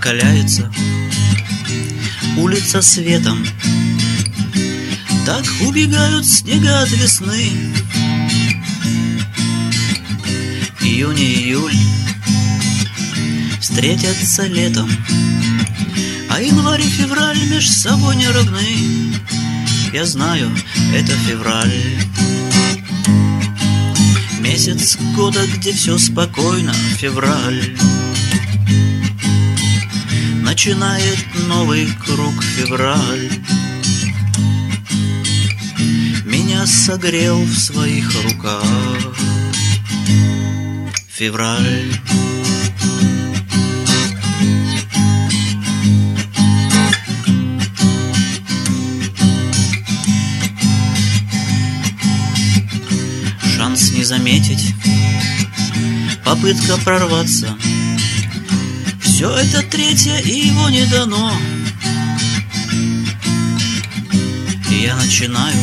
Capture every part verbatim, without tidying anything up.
накаляется улица светом. Так убегают снега от весны. Июнь и июль встретятся летом, а январь и февраль меж собой не равны. Я знаю, это февраль, месяц года, где все спокойно. Февраль начинает новый круг. Февраль меня согрел в своих руках. Февраль шанс не заметить, попытка прорваться. Все это третье, и его не дано. И я начинаю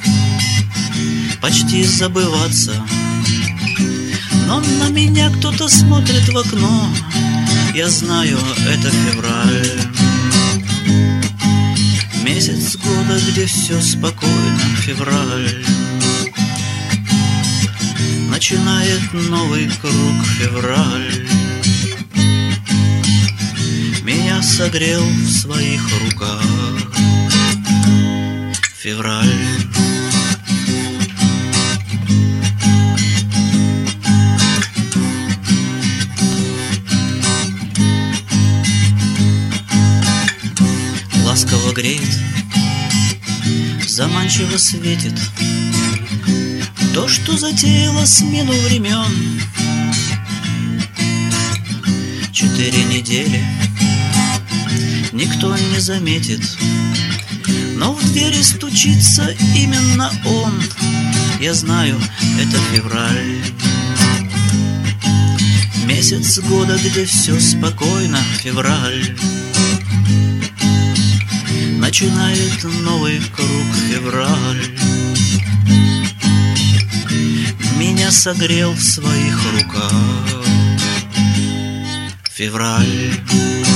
почти забываться, но на меня кто-то смотрит в окно. Я знаю, это февраль, месяц года, где все спокойно. Февраль начинает новый круг. Февраль меня согрел в своих руках. Февраль ласково греет, заманчиво светит то, что затеяло смену времен. Четыре недели никто не заметит, но в двери стучится именно он. Я знаю, это февраль, месяц года, где все спокойно. Февраль начинает новый круг. Февраль меня согрел в своих руках. Февраль